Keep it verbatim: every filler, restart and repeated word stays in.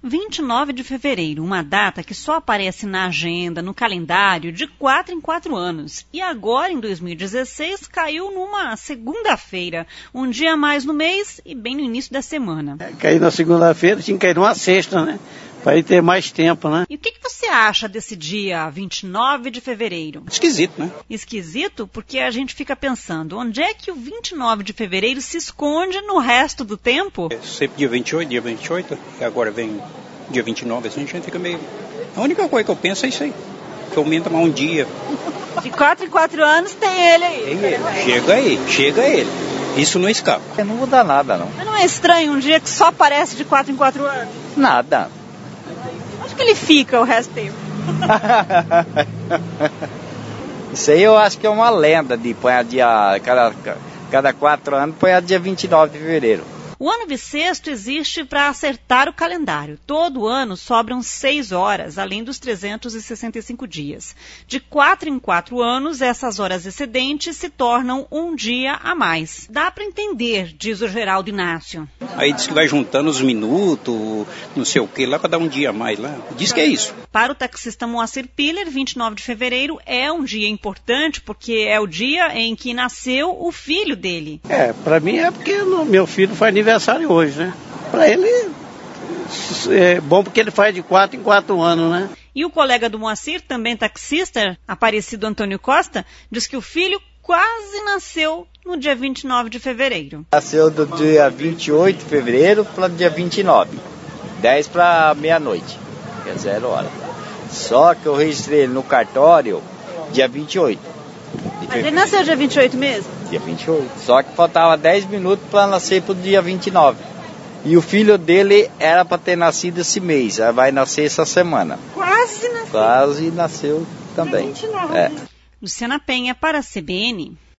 vinte e nove de fevereiro, uma data que só aparece na agenda, no calendário, de quatro em quatro anos. E agora, em dois mil e dezesseis, caiu numa segunda-feira, um dia a mais no mês e bem no início da semana. É, caiu na segunda-feira, tinha que cair numa sexta, né? Para ir ter mais tempo, né? E o que, que você acha desse dia vinte e nove de fevereiro? Esquisito, né? Esquisito porque a gente fica pensando, onde é que o vinte e nove de fevereiro se esconde no resto do tempo? É sempre dia vinte e oito, dia vinte e oito, e agora vem dia vinte e nove, assim, a gente fica meio... A única coisa que eu penso é isso aí, que aumenta mais um dia. De quatro em quatro anos tem ele aí. Tem ele, chega aí, chega ele. Isso não escapa. Não muda nada, não. Mas não é estranho um dia que só aparece de quatro em quatro anos? Nada. Onde que ele fica o resto do tempo? Isso aí eu acho que é uma lenda de põe a dia, cada, cada quatro anos põe a dia vinte e nove de fevereiro. O ano bissexto existe para acertar o calendário. Todo ano sobram seis horas, além dos trezentos e sessenta e cinco dias. De quatro em quatro anos, essas horas excedentes se tornam um dia a mais. Dá para entender, diz o Geraldo Inácio. Aí diz que vai juntando os minutos, não sei o que, lá para dar um dia a mais lá. Diz que é isso. Para o taxista Moacir Piller, vinte e nove de fevereiro é um dia importante porque é o dia em que nasceu o filho dele. É, para mim é porque no, meu filho faz aniversário hoje, né? Para ele é bom porque ele faz de quatro em quatro anos, né? E o colega do Moacir, também taxista, Aparecido Antônio Costa, diz que o filho quase nasceu no dia vinte e nove de fevereiro. Nasceu do dia vinte e oito de fevereiro para o dia vinte e nove, dez para meia-noite, que é zero hora. Só que eu registrei ele no cartório dia vinte e oito. Mas ele nasceu dia vinte e oito mesmo? Dia vinte e oito. Só que faltava dez minutos para nascer para o dia vinte e nove. E o filho dele era para ter nascido esse mês, vai nascer essa semana. Quase nasceu. Quase nasceu também. vinte e nove. É. Luciana Penha para a C B N.